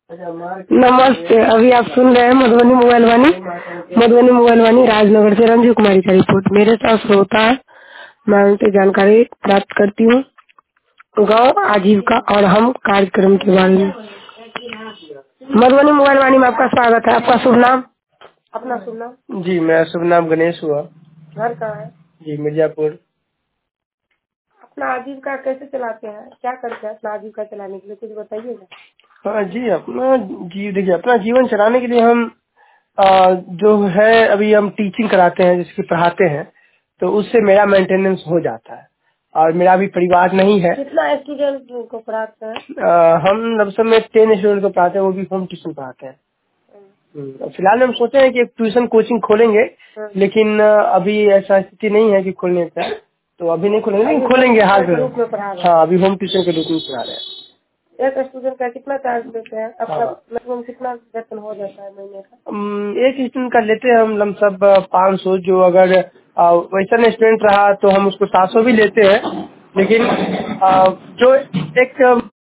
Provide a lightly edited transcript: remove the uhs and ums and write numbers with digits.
नमस्ते। अभी आप सुन रहे हैं मधुबनी मोबाइल वाणी। मधुबनी मोबाइल वाणी राजनगर से रंजू कुमारी का रिपोर्ट। मेरे साथ श्रोता है, मैं उनसे जानकारी प्राप्त करती हूँ गाँव आजीविका और हम कार्यक्रम के बारे में। मधुबनी मोबाइल वाणी में आपका स्वागत है। आपका शुभ नाम? अपना शुभ नाम? जी, मेरा शुभ नाम गणेश हुआ। घर कहाँ है? जी, मिर्जापुर। अपना आजीविका कैसे चलाते हैं, क्या करते हैं अपना आजीविका चलाने के लिए, कुछ बताइएगा। हाँ जी, देखिए अपना जीवन चलाने के लिए हम जो है अभी हम टीचिंग कराते हैं, जिसकी पढ़ाते हैं, तो उससे मेरा मेंटेनेंस हो जाता है और मेरा अभी परिवार नहीं है। कितना स्टूडेंट को पढ़ाते हैं? हम लमसम में 10 स्टूडेंट को पढ़ाते हैं, वो भी होम ट्यूशन पढ़ाते हैं। फिलहाल हम सोचे हैं कि एक ट्यूशन कोचिंग खोलेंगे, लेकिन अभी ऐसा स्थिति नहीं है कि खोलने का, तो अभी नहीं खोलेंगे, लेकिन खोलेंगे हाल में। हाँ, अभी होम ट्यूशन के रूप में पढ़ा रहे हैं। एक स्टूडेंट का कितना चार्ज लेते हैं? मतलब कितना वेतन हो जाता है महीने का? एक स्टूडेंट का लेते हैं हम लमसम 500, जो अगर वैसा स्टूडेंट रहा तो हम उसको 700 भी लेते हैं, लेकिन जो एक